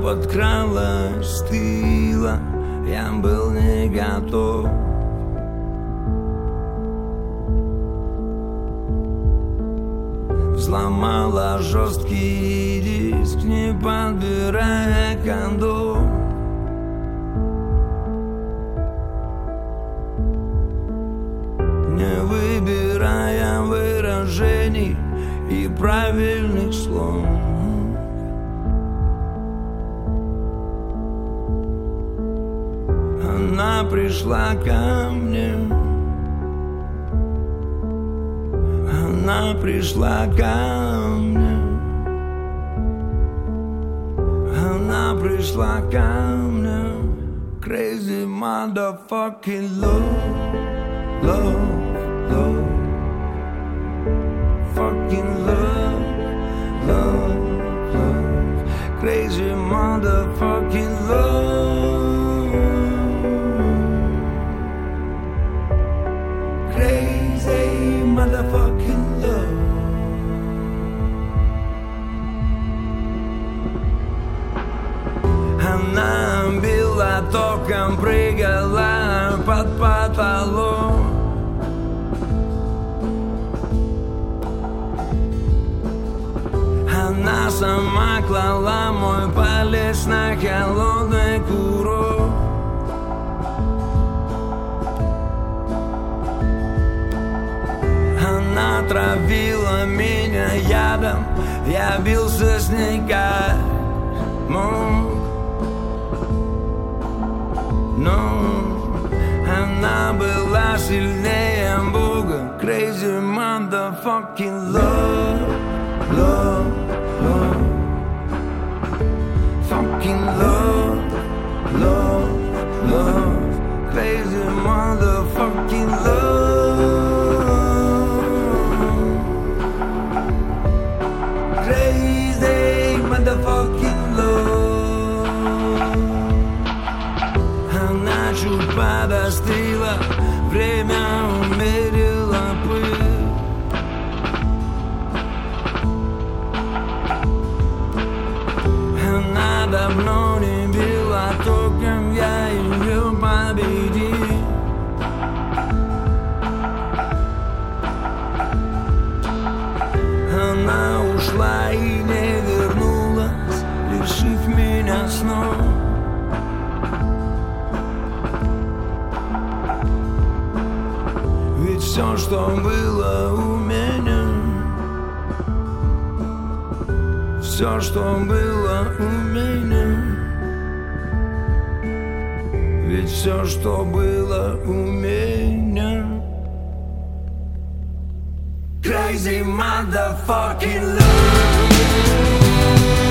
подкралась с тыла, я был не готов. Взломала жесткий диск, не подбирая кондов. Не выбирая выражений и правильных слов. Она пришла ко мне. Она пришла ко мне. Она пришла ко мне. Crazy motherfucking love, love, love. Fucking love, love, love. Crazy motherfucking love. Crazy motherfucking love. Она била током, прыгала под потолок. Она сама клала мой палец на холодный курок. Она травила меня ядом, я бился с ней как мог. Но она была сильнее Бога. Crazy motherfucking love, love, love. Fucking love, love, love. Crazy motherfucking love. Crazy motherfucking love. Она чуть подостыла, время умерило пыль. Она давно не била током, я ее победил. Она ушла и не вернулась, лишив меня снов. Ведь все, что было у меня, все, что было у меня, ведь все, что было у меня. Crazy motherfucking love.